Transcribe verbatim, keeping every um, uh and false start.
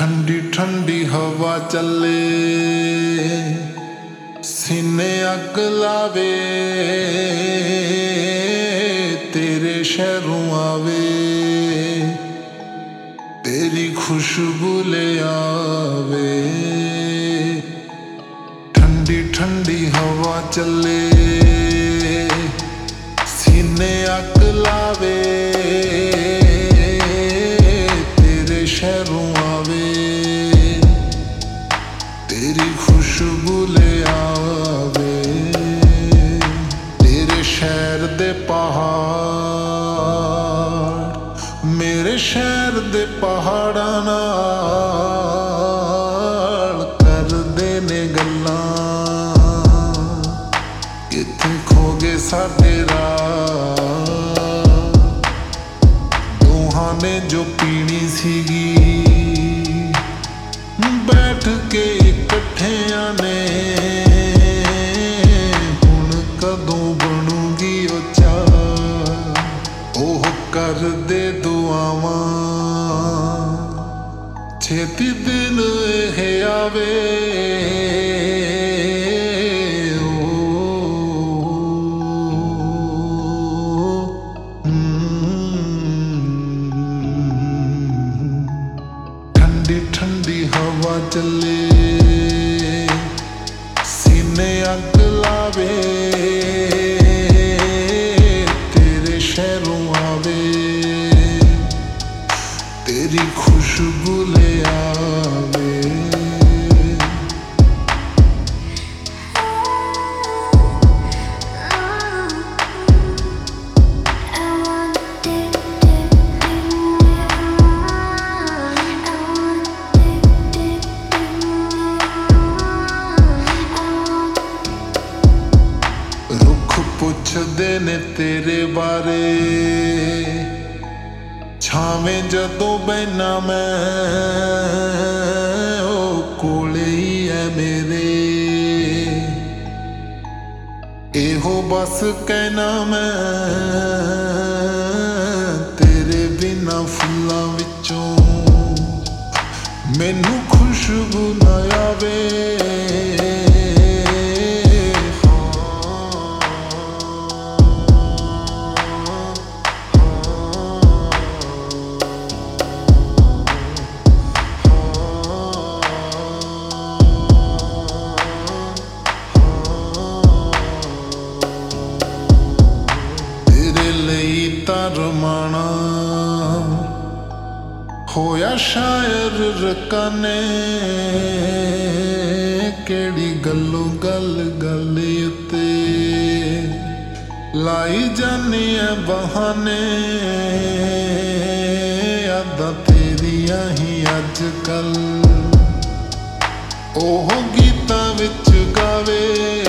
ठंडी ठंडी हवा चले, सीने अग लावे, तेरे शहरों आवे, तेरी खुशबू ले आवे। ठंडी ठंडी हवा चले, सीने अग लावे, तेरे शहरों आवे, तेरी खुशबू ले आवे। तेरे शहर दे पहाड़ मेरे शहर दे पहाड़ां नाल करदे ने गल्लां, किथे खो गए साडे राह। दोहां ने जो पीनी सीगी बैठ के इकट्ठियां ने, हुण कदों बनूगी ओ चाह। ओह कर दे दुआवां, छेती दिन एह आवे। ठंडी ठंडी हवा चले, सीने अग लावे, तेरे शहरों आवे, तेरी खुशबू ले आवे। पुछदे ने तेरे बारे, छावें जदों बैना मैं, ओ कोले ही है मेरे। एहो बस कहना मैं, तेरे बिना फुल्लां विचों मैनू खुशबू ना आवे। रमाना होया शायर रकाने, केड़ी गल्लों गल गल उत्ते लाई जानी है बहाने। यादां तेरियां ही अज कल ओह गीतां विच गावे।